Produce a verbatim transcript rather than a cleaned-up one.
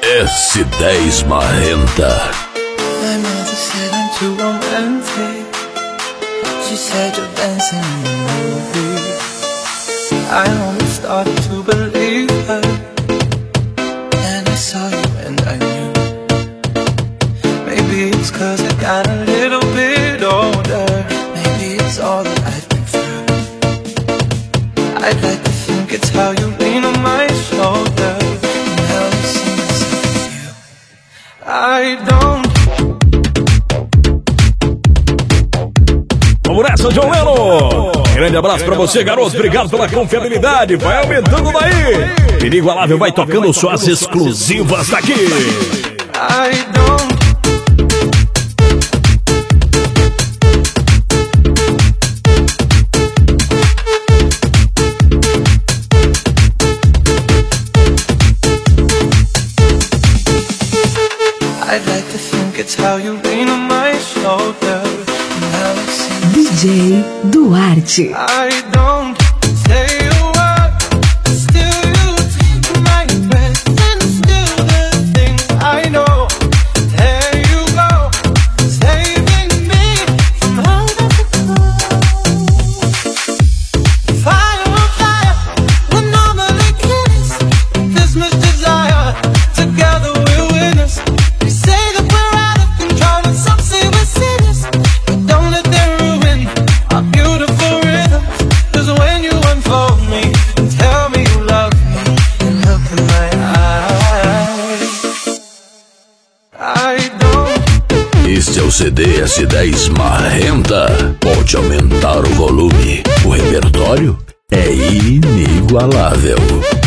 S dez Marrenta. My mother said I'm too romantic. She said you're dancing in the movie. I only started to believe her. Then I saw you and I knew. Maybe it's cause I got a little bit older. Maybe it's all that I've been through. I'd like to think it's how you lean on my shoulder and how you see myself in you. I don't. Vamos nessa, John Lennon! Grande abraço pra você, garoto. Obrigado pela confiabilidade. Vai aumentando daí. Inigualável vai tocando suas exclusivas daqui. I don't. I'd like to think it's how you lean on my shoulder and how I see D J Duarte. I don't say a word, but still you take my breath and still the things I know. There you go, saving me from hurting the cold. Fire on fire, we normally kiss. This much desire, together we're winners. They say that we're out of control and some say we're sinners, but don't let them ruin our beautiful rhythms. Cause when you unfold me and tell me you love me and look in my eyes, I don't. Este é o C D S dez Marrenta. Pode aumentar o volume. O repertório é inigualável.